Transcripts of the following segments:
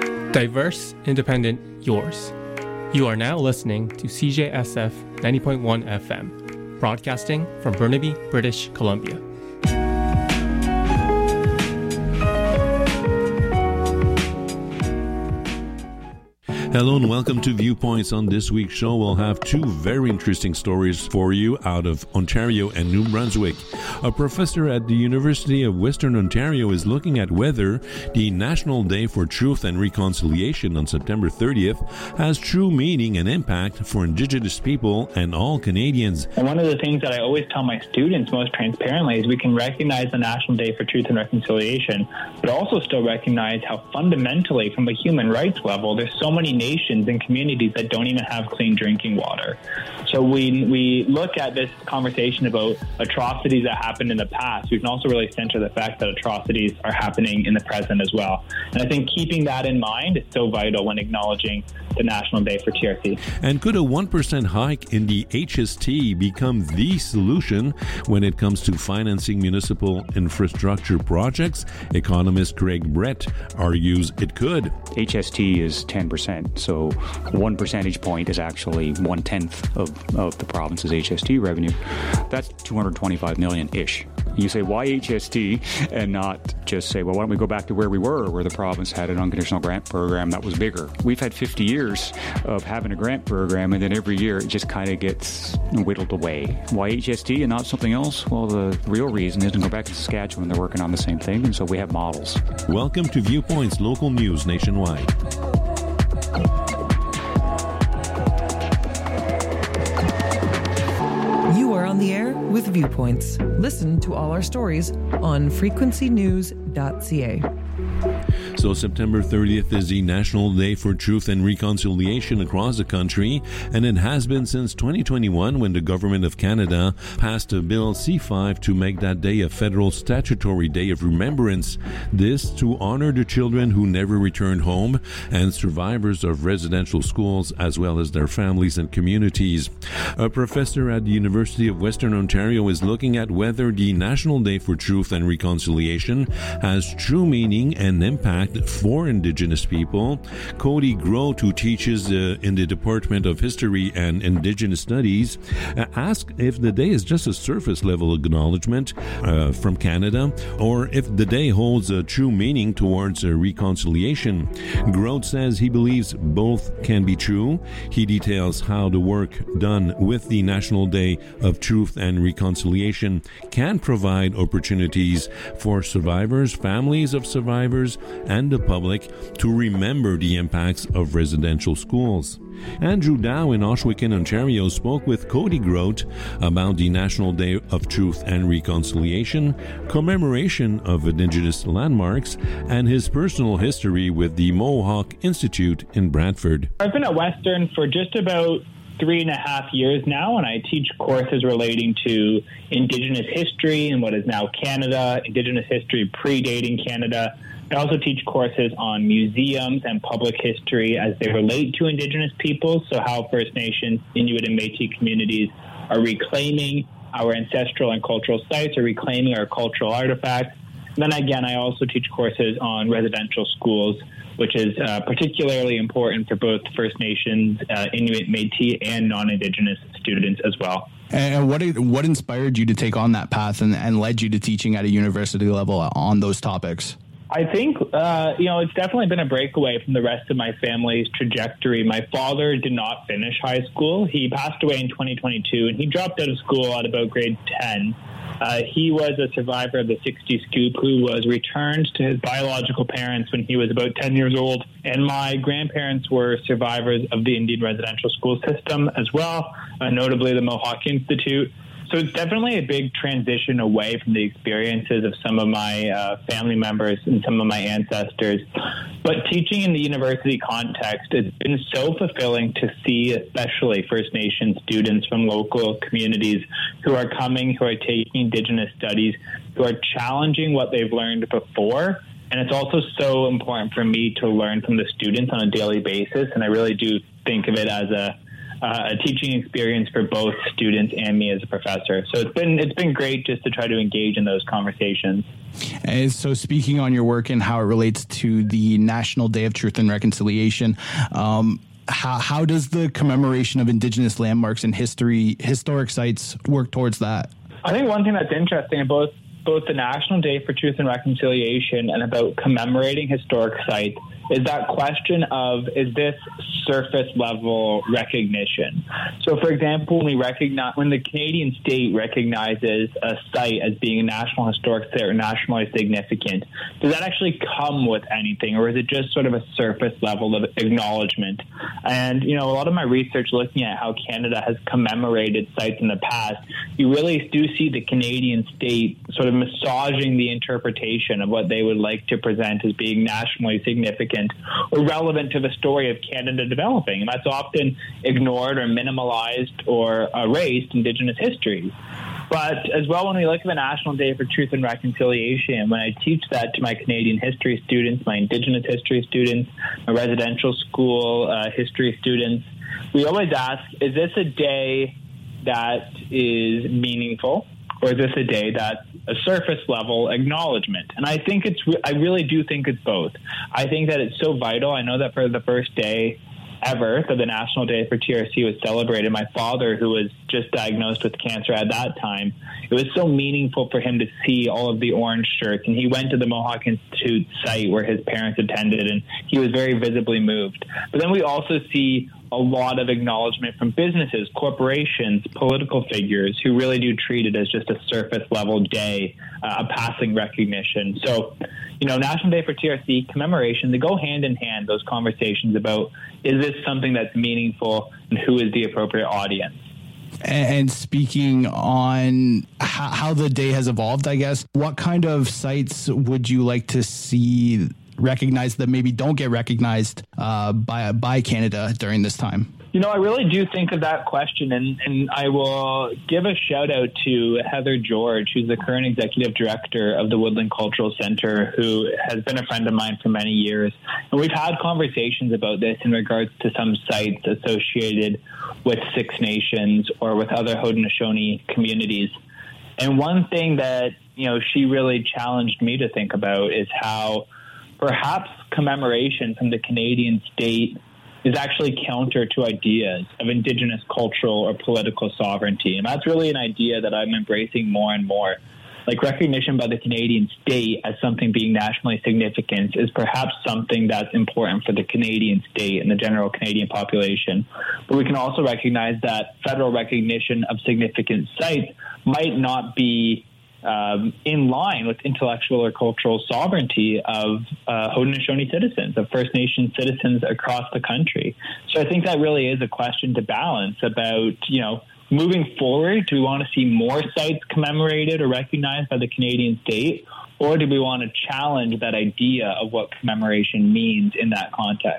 Diverse, independent, yours. You are now listening to CJSF 90.1 FM, broadcasting from Burnaby, British Columbia. Hello and welcome to Viewpoints. On this week's show, we'll have two very interesting stories for you out of Ontario and New Brunswick. A professor at the University of Western Ontario is looking at whether the National Day for Truth and Reconciliation on September 30th has true meaning and impact for Indigenous people and all Canadians. And one of the things that I always tell my students most transparently is we can recognize the National Day for Truth and Reconciliation, but also still recognize how fundamentally, from a human rights level, there's so many nations and communities that don't even have clean drinking water. So we look at this conversation about atrocities that happened in the past. We can also really center the fact that atrocities are happening in the present as well. And I think keeping that in mind is so vital when acknowledging the National Day for TRC. And could a 1% hike in the HST become the solution when it comes to financing municipal infrastructure projects? Economist Craig Brett argues it could. HST is 10%, so 1 percentage point is actually 1/10 of the province's HST revenue. That's $225 million-ish. You say, why HST and not just say, well, why don't we go back to where we were, where the province had an unconditional grant program that was bigger? We've had 50 years of having a grant program, and then every year it just kind of gets whittled away. Why HST and not something else? Well, the real reason is to go back to Saskatchewan. They're working on the same thing, and so we have models. Welcome to Viewpoints, local news nationwide. You are on the air with Viewpoints. Listen to all our stories on frequencynews.ca. So September 30th is the National Day for Truth and Reconciliation across the country, and it has been since 2021 when the Government of Canada passed a Bill C-5 to make that day a federal statutory day of remembrance. This to honor the children who never returned home and survivors of residential schools as well as their families and communities. A professor at the University of Western Ontario is looking at whether the National Day for Truth and Reconciliation has true meaning and impact for Indigenous people. Cody Grote, who teaches in the Department of History and Indigenous Studies, asked if the day is just a surface-level acknowledgement from Canada, or if the day holds a true meaning towards reconciliation. Grote says he believes both can be true. He details how the work done with the National Day of Truth and Reconciliation can provide opportunities for survivors, families of survivors, and the public to remember the impacts of residential schools. Andrew Dow in Ohsweken, Ontario spoke with Cody Grote about the National Day of Truth and Reconciliation, commemoration of Indigenous landmarks, and his personal history with the Mohawk Institute in Brantford. I've been at Western for just about 3.5 years now, and I teach courses relating to Indigenous history and what is now Canada, Indigenous history predating Canada. I also teach courses on museums and public history as they relate to Indigenous peoples, so how First Nations, Inuit, and Métis communities are reclaiming our ancestral and cultural sites, or reclaiming our cultural artifacts. And then again, I also teach courses on residential schools, which is particularly important for both First Nations, Inuit, Métis, and non-Indigenous students as well. And what inspired you to take on that path and led you to teaching at a university level on those topics? I think, it's definitely been a breakaway from the rest of my family's trajectory. My father did not finish high school. He passed away in 2022, and he dropped out of school at about grade 10. He was a survivor of the 60 scoop who was returned to his biological parents when he was about 10 years old. And my grandparents were survivors of the Indian residential school system as well, notably the Mohawk Institute. So it's definitely a big transition away from the experiences of some of my family members and some of my ancestors. But teaching in the university context, it's been so fulfilling to see, especially First Nations students from local communities who are coming, who are taking Indigenous studies, who are challenging what they've learned before. And it's also so important for me to learn from the students on a daily basis. And I really do think of it as a a teaching experience for both students and me as a professor. So it's been great just to try to engage in those conversations. And so speaking on your work and how it relates to the National Day of Truth and Reconciliation, how does the commemoration of Indigenous landmarks and historic sites work towards that? I think one thing that's interesting about both the National Day for Truth and Reconciliation and about commemorating historic sites is that question of, is this surface level recognition? So, for example, when the Canadian state recognizes a site as being a National Historic Site or nationally significant, does that actually come with anything, or is it just sort of a surface level of acknowledgement? And, a lot of my research looking at how Canada has commemorated sites in the past, you really do see the Canadian state sort of massaging the interpretation of what they would like to present as being nationally significant or relevant to the story of Canada developing. And that's often ignored or minimalized or erased Indigenous history. But as well, when we look at the National Day for Truth and Reconciliation, when I teach that to my Canadian history students, my Indigenous history students, my residential school history students, we always ask, is this a day that is meaningful? Or is this a day that's a surface level acknowledgement? And I think I really do think it's both. I think that it's so vital. I know that for the first day ever that the National Day for TRC was celebrated, my father, who was just diagnosed with cancer at that time, it was so meaningful for him to see all of the orange shirts. And he went to the Mohawk Institute site where his parents attended, and he was very visibly moved. But then we also see a lot of acknowledgement from businesses, corporations, political figures who really do treat it as just a surface level day, a passing recognition. So, National Day for TRC, commemoration, they go hand in hand, those conversations about, is this something that's meaningful and who is the appropriate audience? And speaking on how the day has evolved, I guess, what kind of sites would you like to see recognized that maybe don't get recognized by Canada during this time? I really do think of that question, and I will give a shout out to Heather George, who's the current executive director of the Woodland Cultural Center, who has been a friend of mine for many years. And we've had conversations about this in regards to some sites associated with Six Nations or with other Haudenosaunee communities. And one thing that, she really challenged me to think about is how perhaps commemoration from the Canadian state is actually counter to ideas of Indigenous cultural or political sovereignty. And that's really an idea that I'm embracing more and more. Like, recognition by the Canadian state as something being nationally significant is perhaps something that's important for the Canadian state and the general Canadian population. But we can also recognize that federal recognition of significant sites might not be in line with intellectual or cultural sovereignty of Haudenosaunee citizens, of First Nation citizens across the country. So I think that really is a question to balance about, moving forward. Do we want to see more sites commemorated or recognized by the Canadian state? Or do we want to challenge that idea of what commemoration means in that context?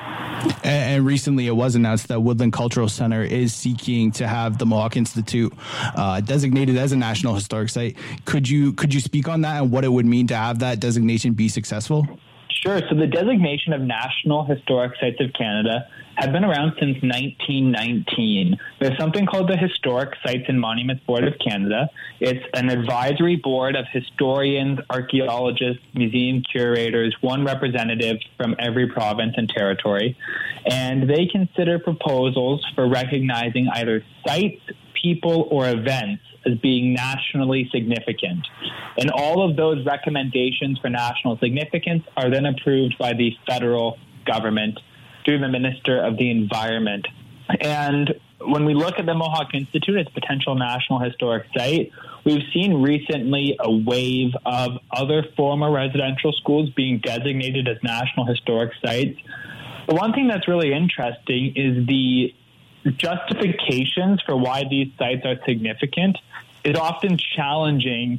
And recently it was announced that Woodland Cultural Center is seeking to have the Mohawk Institute designated as a National Historic Site. Could you speak on that and what it would mean to have that designation be successful? Sure. So the designation of National Historic Sites of Canada have been around since 1919. There's something called the Historic Sites and Monuments Board of Canada. It's an advisory board of historians, archaeologists, museum curators, one representative from every province and territory. And they consider proposals for recognizing either sites, people, or events as being nationally significant. And all of those recommendations for national significance are then approved by the federal government through the Minister of the Environment. And when we look at the Mohawk Institute as a potential National Historic Site, we've seen recently a wave of other former residential schools being designated as National Historic Sites. The one thing that's really interesting is the justifications for why these sites are significant is often challenging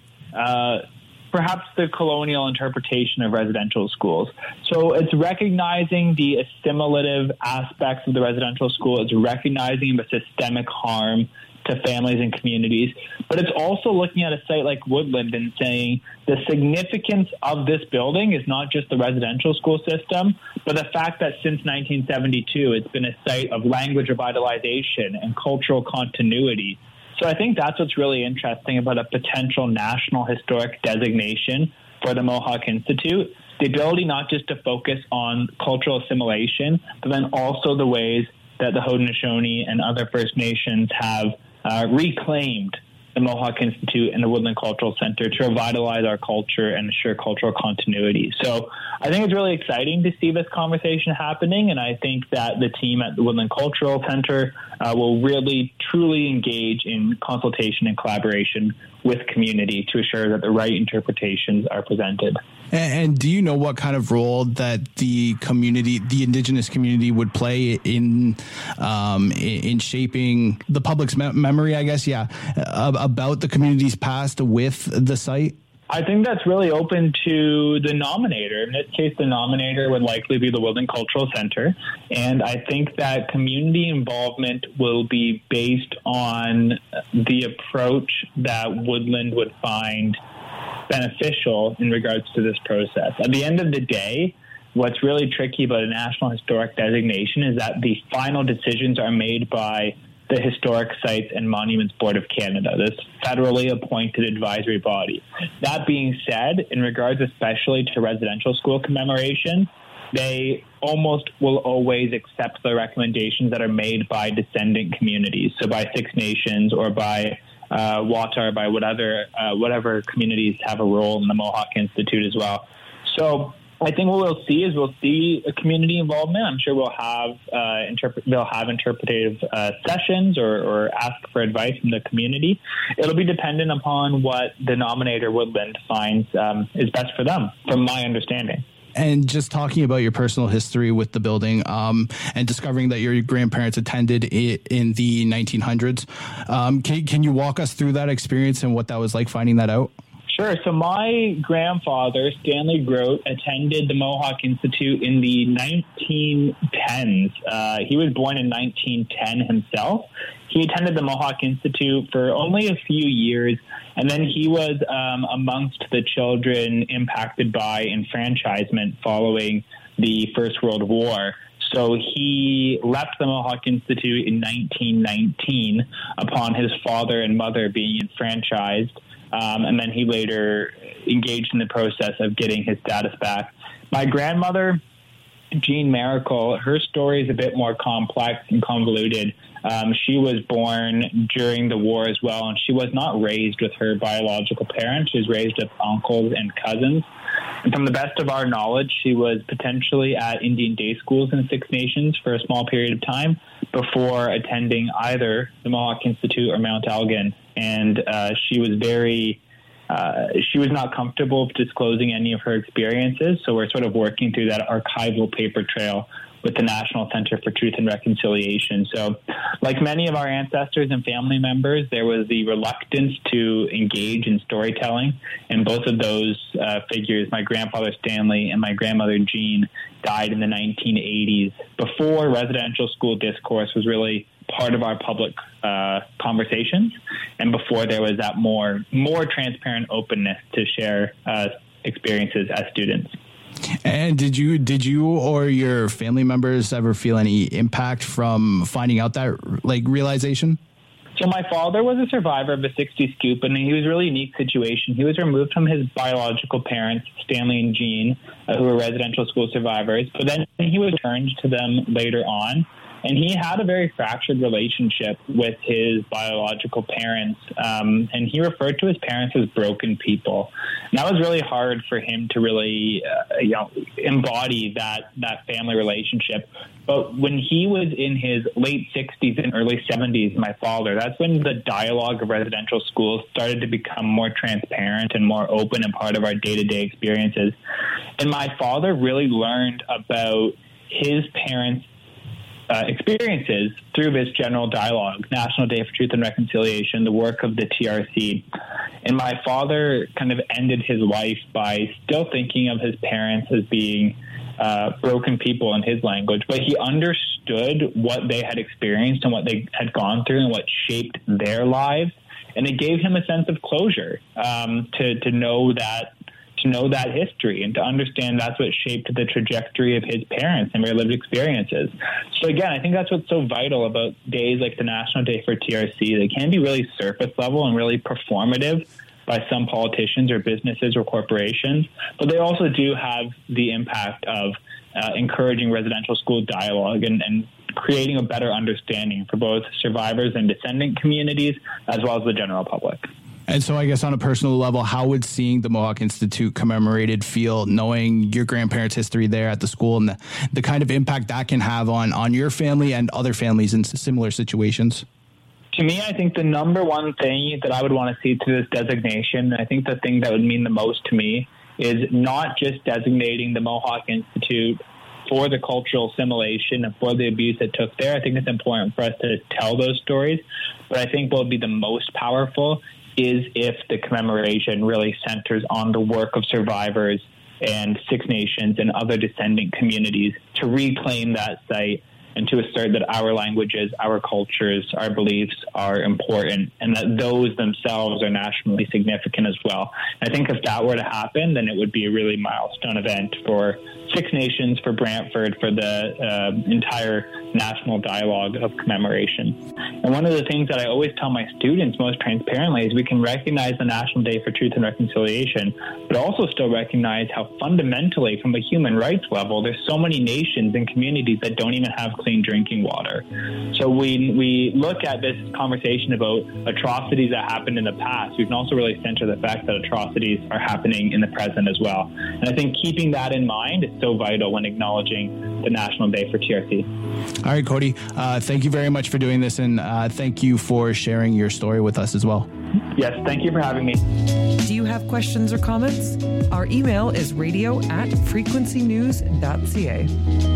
perhaps the colonial interpretation of residential schools. So it's recognizing the assimilative aspects of the residential school. It's recognizing the systemic harm to families and communities. But it's also looking at a site like Woodland and saying the significance of this building is not just the residential school system, but the fact that since 1972, it's been a site of language revitalization and cultural continuity. So I think that's what's really interesting about a potential national historic designation for the Mohawk Institute. The ability not just to focus on cultural assimilation, but then also the ways that the Haudenosaunee and other First Nations have reclaimed the Mohawk Institute and the Woodland Cultural Center to revitalize our culture and ensure cultural continuity. So I think it's really exciting to see this conversation happening, and I think that the team at the Woodland Cultural Center will really, truly engage in consultation and collaboration with community to ensure that the right interpretations are presented. And do you know what kind of role that the community, the Indigenous community, would play in shaping the public's memory, I guess, about the community's past with the site? I think that's really open to the nominator. In this case, the nominator would likely be the Woodland Cultural Center. And I think that community involvement will be based on the approach that Woodland would find beneficial in regards to this process. At the end of the day, what's really tricky about a National Historic Designation is that the final decisions are made by the Historic Sites and Monuments Board of Canada, this federally appointed advisory body. That being said, in regards especially to residential school commemoration, they almost will always accept the recommendations that are made by descendant communities, so by Six Nations or by Watar, by whatever communities have a role in the Mohawk Institute as well. So I think what we'll see is a community involvement. I'm sure we'll have they'll have interpretive sessions or ask for advice from the community. It'll be dependent upon what the nominator Woodland finds is best for them, from my understanding. And just talking about your personal history with the building and discovering that your grandparents attended it in the 1900s, can you walk us through that experience and what that was like finding that out? Sure. So my grandfather, Stanley Grote, attended the Mohawk Institute in the 1910s. He was born in 1910 himself. He attended the Mohawk Institute for only a few years, and then he was amongst the children impacted by enfranchisement following the First World War. So he left the Mohawk Institute in 1919 upon his father and mother being enfranchised. And then he later engaged in the process of getting his status back. My grandmother, Jean Miracle, her story is a bit more complex and convoluted. She was born during the war as well, and she was not raised with her biological parents. She was raised with uncles and cousins. And from the best of our knowledge, she was potentially at Indian day schools in Six Nations for a small period of time before attending either the Mohawk Institute or Mount Elgin. And she was not comfortable disclosing any of her experiences. So we're sort of working through that archival paper trail with the National Center for Truth and Reconciliation. So like many of our ancestors and family members, there was the reluctance to engage in storytelling. And both of those figures, my grandfather Stanley and my grandmother Jean, died in the 1980s, before residential school discourse was really part of our public conversations, and before there was that more transparent openness to share experiences as students. And did you or your family members ever feel any impact from finding out that realization? So my father was a survivor of a 60 scoop, and he was a really unique situation. He was removed from his biological parents, Stanley and Jean, who were residential school survivors, but then he was returned to them later on. And he had a very fractured relationship with his biological parents, and he referred to his parents as broken people. And that was really hard for him to really, embody that family relationship. But when he was in his late 60s and early 70s, my father, that's when the dialogue of residential schools started to become more transparent and more open and part of our day-to-day experiences. And my father really learned about his parents' experiences through this general dialogue, National Day for Truth and Reconciliation, the work of the TRC. And my father kind of ended his life by still thinking of his parents as being broken people in his language, but he understood what they had experienced and what they had gone through and what shaped their lives. And it gave him a sense of closure to know that history and to understand that's what shaped the trajectory of his parents and their lived experiences. So again, I think that's what's so vital about days like the National Day for TRC. They can be really surface level and really performative by some politicians or businesses or corporations, but they also do have the impact of encouraging residential school dialogue and creating a better understanding for both survivors and descendant communities as well as the general public. And so I guess on a personal level, how would seeing the Mohawk Institute commemorated feel, knowing your grandparents' history there at the school and the kind of impact that can have on your family and other families in similar situations? To me, I think the number one thing that I would want to see through this designation, I think the thing that would mean the most to me, is not just designating the Mohawk Institute for the cultural assimilation and for the abuse it took there. I think it's important for us to tell those stories. But I think what would be the most powerful is if the commemoration really centers on the work of survivors and Six Nations and other descendant communities to reclaim that site and to assert that our languages, our cultures, our beliefs are important and that those themselves are nationally significant as well. I think if that were to happen, then it would be a really milestone event for Six Nations, for Brantford, for the entire national dialogue of commemoration. And one of the things that I always tell my students most transparently is we can recognize the National Day for Truth and Reconciliation, but also still recognize how fundamentally, from a human rights level, there's so many nations and communities that don't even have clean drinking water. So we look at this conversation about atrocities that happened in the past, we can also really center the fact that atrocities are happening in the present as well. And I think keeping that in mind is so vital when acknowledging the National Day for TRC. All right, Cody, thank you very much for doing this, and thank you for sharing your story with us as well. Yes, thank you for having me. Do you have questions or comments? Our email is radio@frequencynews.ca.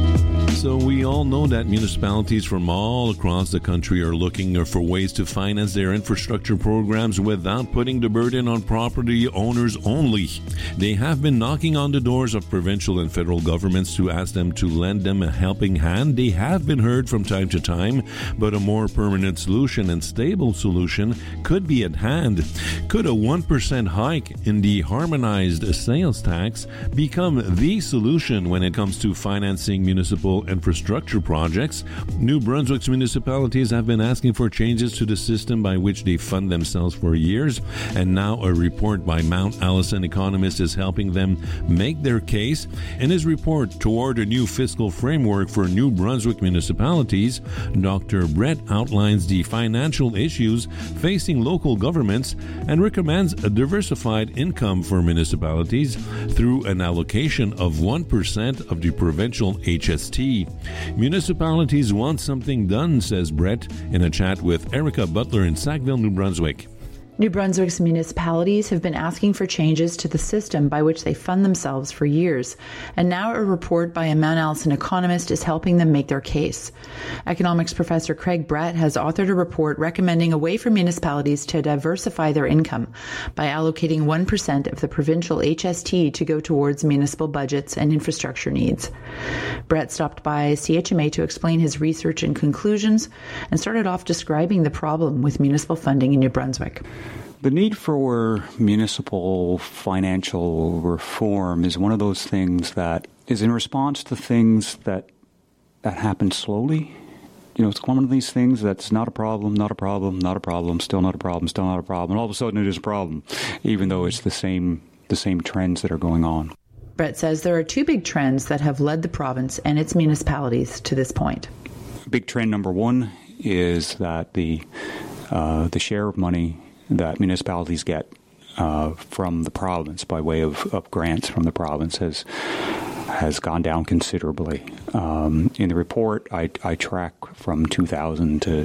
So we all know that municipalities from all across the country are looking for ways to finance their infrastructure programs without putting the burden on property owners only. They have been knocking on the doors of provincial and federal governments to ask them to lend them a helping hand. They have been heard from time to time, but a more permanent solution and stable solution could be at hand. Could a 1% hike in the harmonized sales tax become the solution when it comes to financing municipal infrastructure projects? New Brunswick's municipalities have been asking for changes to the system by which they fund themselves for years, and now a report by Mount Allison economist is helping them make their case. In his report toward a new fiscal framework for New Brunswick municipalities, Dr. Brett outlines the financial issues facing local governments and recommends a diversified income for municipalities through an allocation of 1% of the provincial HST. Municipalities want something done, says Brett in a chat with Erica Butler in Sackville, New Brunswick. New Brunswick's municipalities have been asking for changes to the system by which they fund themselves for years, and now a report by a Mount Allison economist is helping them make their case. Economics professor Craig Brett has authored a report recommending a way for municipalities to diversify their income by allocating 1% of the provincial HST to go towards municipal budgets and infrastructure needs. Brett stopped by CHMA to explain his research and conclusions and started off describing the problem with municipal funding in New Brunswick. The need for municipal financial reform is one of those things that is in response to things that happen slowly. You know, it's one of these things that's not a problem, not a problem, not a problem, still not a problem, still not a problem, and all of a sudden it is a problem, even though it's the same trends that are going on. Brett says there are two big trends that have led the province and its municipalities to this point. Big trend number one is that the share of money that municipalities get from the province by way of grants from the province has gone down considerably. In the report, I track from 2000 to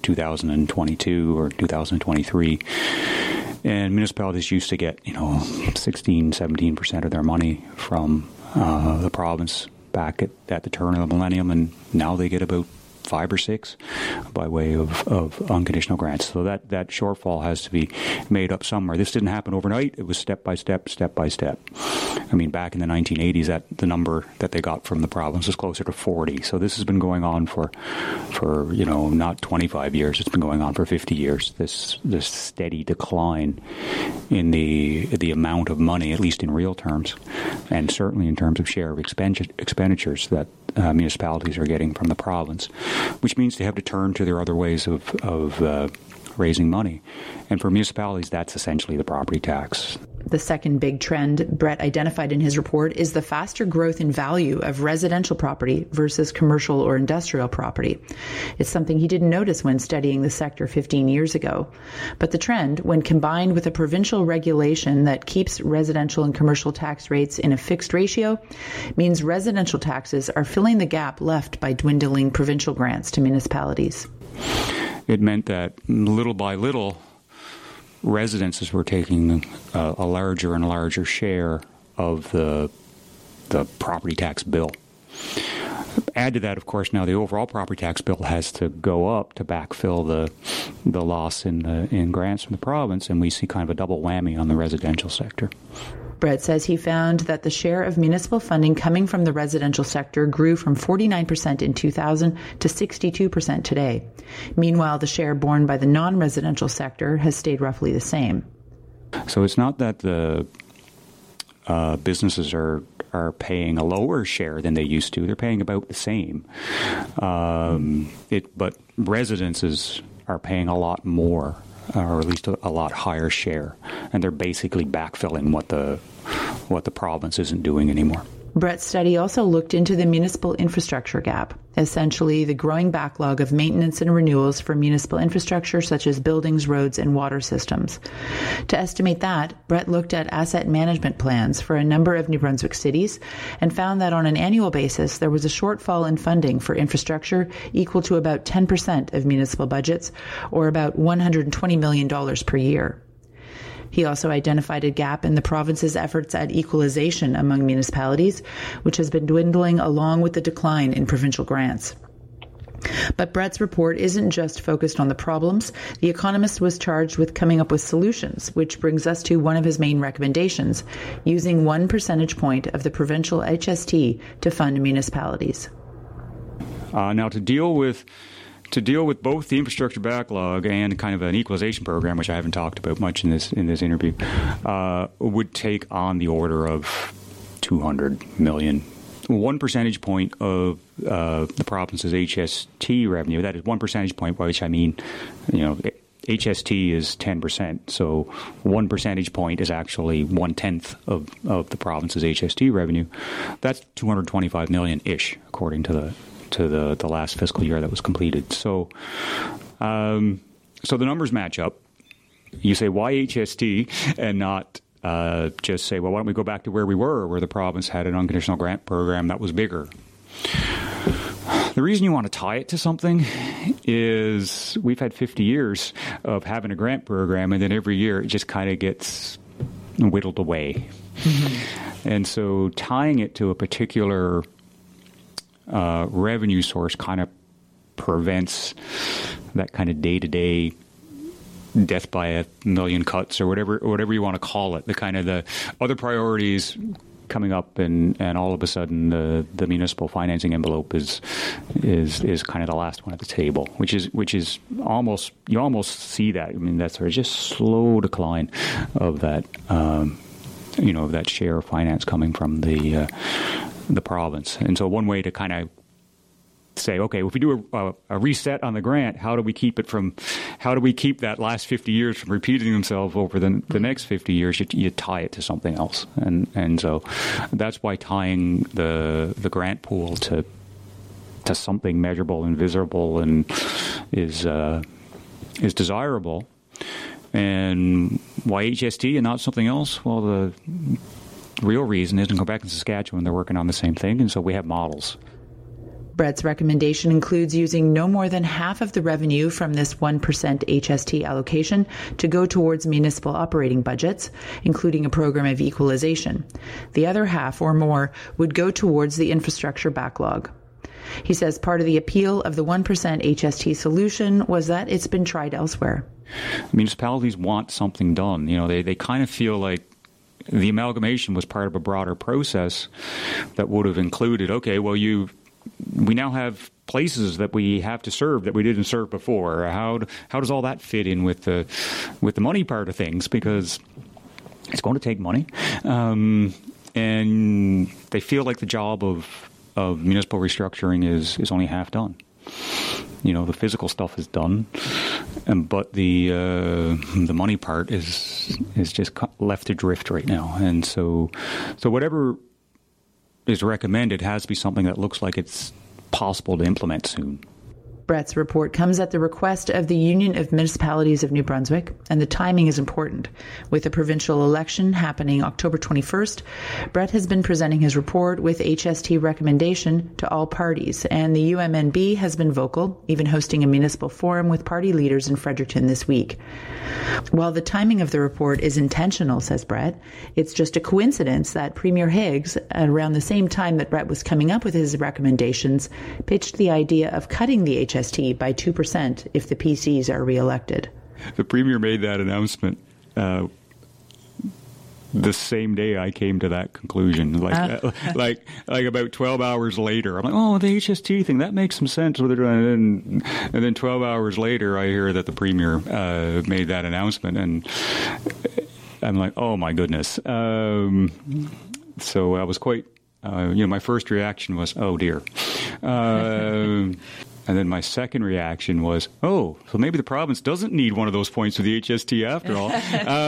2022 or 2023, and municipalities used to get 16, 17% of their money from the province back at the turn of the millennium, and now they get about 5 or 6 by way of unconditional grants. So that shortfall has to be made up somewhere. This didn't happen overnight. It was step by step. I mean, back in the 1980s, the number that they got from the province was closer to 40. So this has been going on for not 25 years. It's been going on for 50 years. This steady decline in the amount of money, at least in real terms, and certainly in terms of share of expenditures that municipalities are getting from the province, which means they have to turn to their other ways of raising money. And for municipalities, that's essentially the property tax. The second big trend Brett identified in his report is the faster growth in value of residential property versus commercial or industrial property. It's something he didn't notice when studying the sector 15 years ago. But the trend, when combined with a provincial regulation that keeps residential and commercial tax rates in a fixed ratio, means residential taxes are filling the gap left by dwindling provincial grants to municipalities. It meant that little by little, residences were taking a larger and larger share of the property tax bill. Add to that, of course, now the overall property tax bill has to go up to backfill the loss in grants from the province, and we see kind of a double whammy on the residential sector. Brett says he found that the share of municipal funding coming from the residential sector grew from 49% in 2000 to 62% today. Meanwhile, the share borne by the non-residential sector has stayed roughly the same. So it's not that the businesses are paying a lower share than they used to. They're paying about the same. But residences are paying a lot more, or at least a lot higher share, and they're basically backfilling what the province isn't doing anymore. Brett's study also looked into the municipal infrastructure gap, essentially the growing backlog of maintenance and renewals for municipal infrastructure such as buildings, roads, and water systems. To estimate that, Brett looked at asset management plans for a number of New Brunswick cities and found that on an annual basis there was a shortfall in funding for infrastructure equal to about 10% of municipal budgets, or about $120 million per year. He also identified a gap in the province's efforts at equalization among municipalities, which has been dwindling along with the decline in provincial grants. But Brett's report isn't just focused on the problems. The Economist was charged with coming up with solutions, which brings us to one of his main recommendations, using 1 percentage point of the provincial HST to fund municipalities. Now, to deal with both the infrastructure backlog and kind of an equalization program, which I haven't talked about much in this interview, would take on the order of $200 million. 1 percentage point of the province's HST revenue, that is 1 percentage point, by which I mean, HST is 10%. So 1 percentage point is actually 1/10 of the province's HST revenue. That's $225 million-ish, according to the last fiscal year that was completed. So the numbers match up. You say, why HST and not just say, well, why don't we go back to where we were, where the province had an unconditional grant program that was bigger? The reason you want to tie it to something is we've had 50 years of having a grant program, and then every year it just kind of gets whittled away. Mm-hmm. And so tying it to a particular revenue source kind of prevents that kind of day-to-day death by a million cuts, or whatever you want to call it. The kind of the other priorities coming up, and all of a sudden the municipal financing envelope is kind of the last one at the table, which is almost, you almost see that. I mean, that's sort of just slow decline of that of that share of finance coming from the province. And so one way to kind of say, okay, well, if we do a reset on the grant, how do we keep that last 50 years from repeating themselves over the next 50 years? You tie it to something else. And so that's why tying the grant pool to something measurable and visible and is desirable. And why HST and not something else? Well, the real reason is in Quebec and Saskatchewan, they're working on the same thing, and so we have models. Brett's recommendation includes using no more than half of the revenue from this 1% HST allocation to go towards municipal operating budgets, including a program of equalization. The other half or more would go towards the infrastructure backlog. He says part of the appeal of the 1% HST solution was that it's been tried elsewhere. Municipalities want something done. They kind of feel like the amalgamation was part of a broader process that would have included, okay, well, we now have places that we have to serve that we didn't serve before. How does all that fit in with the money part of things? Because it's going to take money, and they feel like the job of municipal restructuring is only half done. The physical stuff is done, but the money part is just left to drift right now. And so whatever is recommended has to be something that looks like it's possible to implement soon. Brett's report comes at the request of the Union of Municipalities of New Brunswick, and the timing is important. With the provincial election happening October 21st, Brett has been presenting his report with HST recommendation to all parties, and the UMNB has been vocal, even hosting a municipal forum with party leaders in Fredericton this week. While the timing of the report is intentional, says Brett, it's just a coincidence that Premier Higgs, around the same time that Brett was coming up with his recommendations, pitched the idea of cutting the HST by 2% if the PCs are re-elected. The Premier made that announcement the same day I came to that conclusion. Like about 12 hours later, I'm like, oh, the HST thing, that makes some sense. And then 12 hours later, I hear that the Premier made that announcement, and I'm like, oh my goodness. So I was quite, my first reaction was, oh dear. And then my second reaction was, oh, so maybe the province doesn't need one of those points for the HST after all.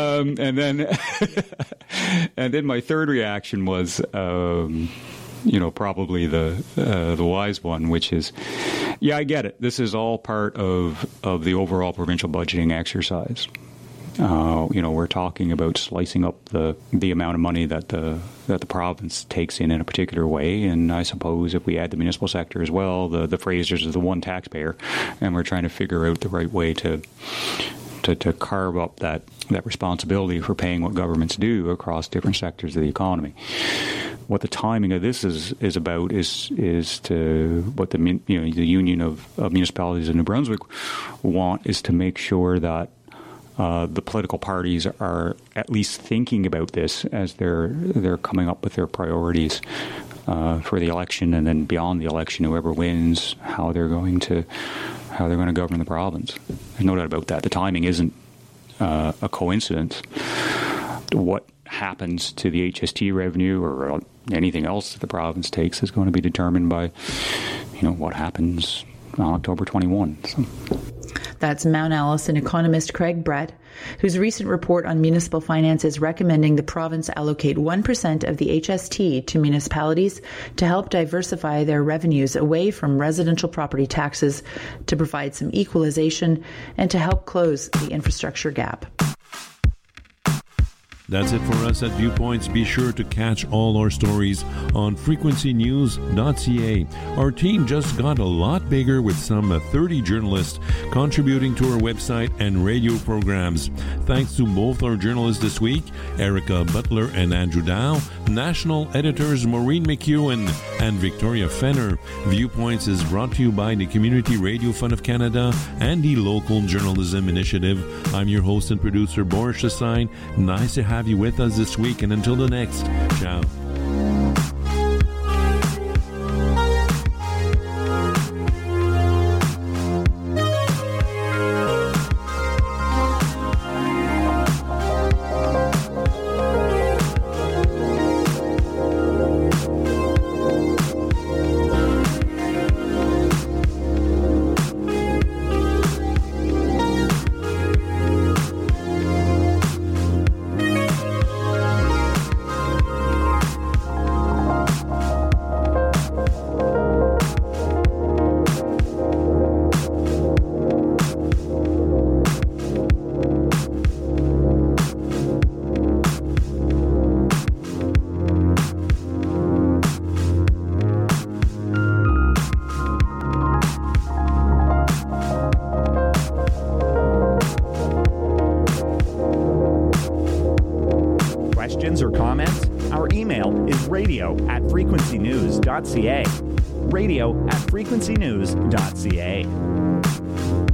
And then my third reaction was, probably the wise one, which is, yeah, I get it. This is all part of the overall provincial budgeting exercise. We're talking about slicing up the amount of money that the province takes in a particular way, and I suppose if we add the municipal sector as well, the Frasers is the one taxpayer, and we're trying to figure out the right way to carve up that responsibility for paying what governments do across different sectors of the economy. What the timing of this is about is to what the Union of Municipalities of New Brunswick want is to make sure that the political parties are at least thinking about this as they're coming up with their priorities for the election, and then beyond the election, whoever wins, how they're going to govern the province. There's no doubt about that. The timing isn't a coincidence. What happens to the HST revenue or anything else that the province takes is going to be determined by, what happens on October 21. So. That's Mount Allison economist Craig Brett, whose recent report on municipal finance is recommending the province allocate 1% of the HST to municipalities to help diversify their revenues away from residential property taxes, to provide some equalization, and to help close the infrastructure gap. That's it for us at Viewpoints. Be sure to catch all our stories on frequencynews.ca. Our team just got a lot bigger with some 30 journalists contributing to our website and radio programs. Thanks to both our journalists this week, Erica Butler and Andrew Dow, national editors Maureen McEwen and Victoria Fenner. Viewpoints is brought to you by the Community Radio Fund of Canada and the Local Journalism Initiative. I'm your host and producer, Boris Chassagne. Nice to have you with us this week, and until the next, ciao. Or comments? Our email is radio@frequencynews.ca. radio@frequencynews.ca.